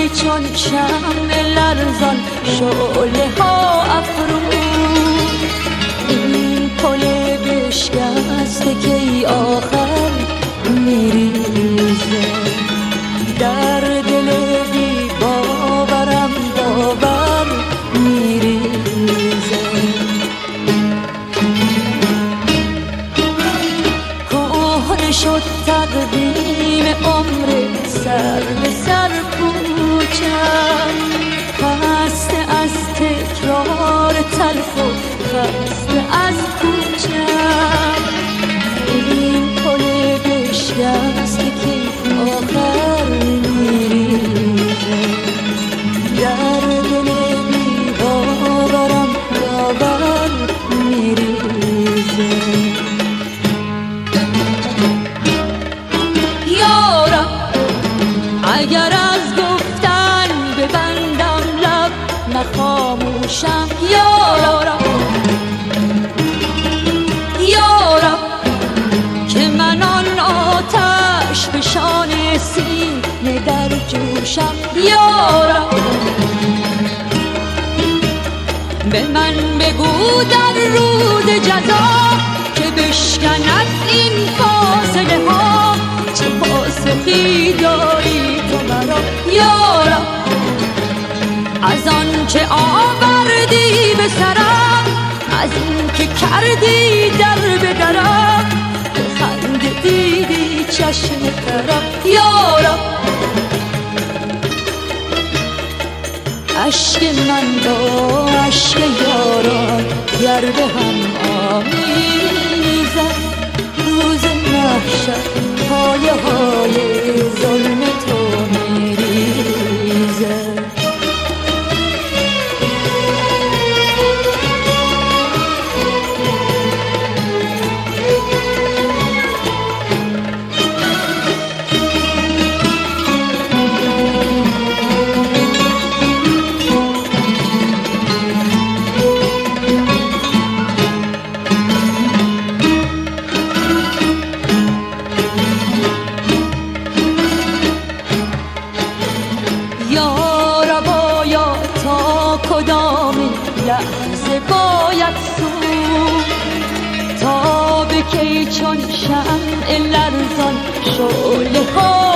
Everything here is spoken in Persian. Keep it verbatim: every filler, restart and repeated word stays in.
چون شمع لرزان شعله ها افروخت. این پل بشکسته که ای آخر میریزه در دل بی باورم باور میریزه. کهنه شد تقویم عمر سر به سر کوچم، خسته از تکرار تلخ و خسته از کوچم. این پل بشکسته که آخر میریزه در دل بی باورم باور میریزه. یارم اگر از گفتن ببندم لب نخاموشم. یارم یارم که من آن آتش فشان سینه در جوشم. یارم به من بگو در روز جزا که بشکند این فاصله ها چه پاسخی داری تو مرا. یارم از آن که آوردی به سرم، از این که کردی در به درم، به خنده دیدی چشم ترم. یارم عشق من با عشق یاران گر به هم آمیزد، روز محشر پایه های ظلم تو میریزد. کدامین لحظه باید سوخت تا به کی چون شمع لرزان شعله ها